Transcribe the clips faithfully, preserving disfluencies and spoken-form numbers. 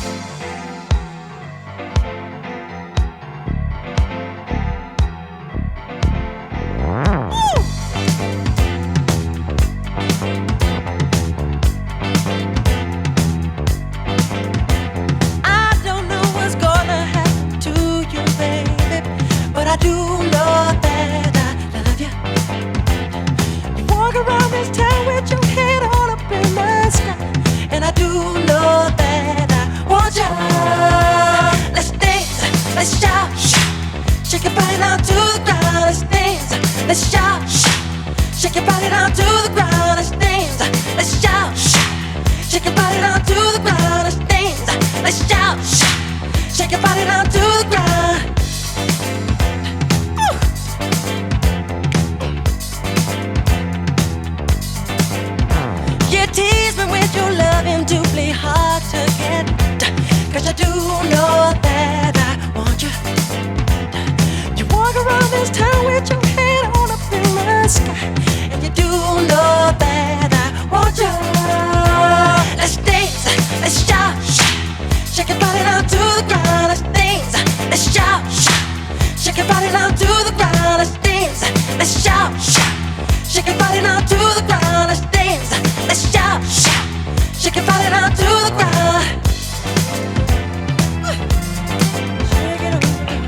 I do know that I love you. You walk around this town with your head all up in the sky, and I do know that I want you. Let's dance, let's shout, shake your body down to the ground. Let's dance, let's shout, shake your body down to the ground. Let's dance, let's shout, shake your body down to the ground. Let's dance, let's shout, shake your body down to the ground. Tease me with your loving, doubly hard to get, 'cause I do know that I want you. You walk around this town with your head all up in the sky, and you do know that I want you. Let's dance, let's shout, shake your body down to the ground. Let's dance, let's shout, shake your body down to the ground. Let's dance, let's shout, shake your body down to the ground. Let's dance, let's shout, shake your body down to the ground. Shake it up.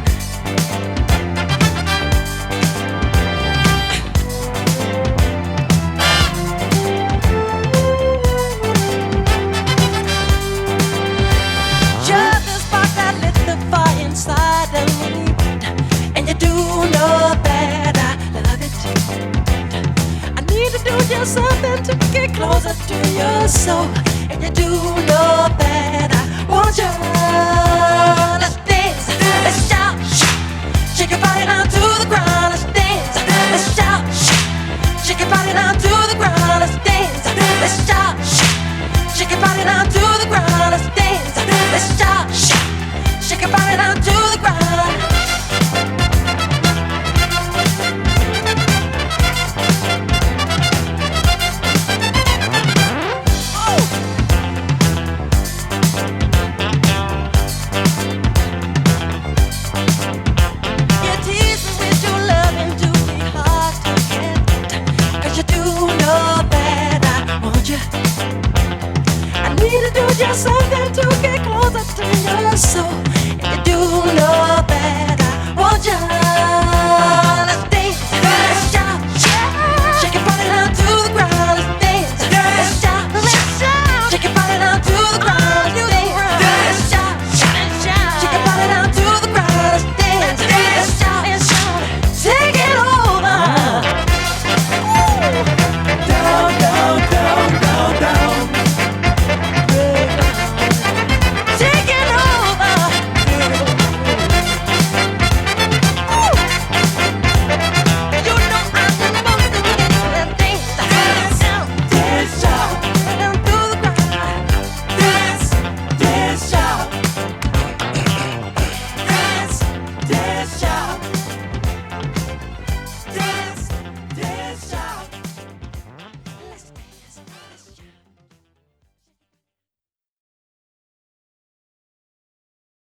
You're the spark that lit the fire inside of me, and you do know that I love it. I need to do just something to get closer to your soul, and you do know that I want you. Let's dance, let's shout, shake your body down to the ground. Let's dance, let's shout, shake your body down to the ground. Let's dance, let's shout, shake your body down to the ground. Let's dance, let's shout, shake your body down to the ground. Just something to get closer to your soul,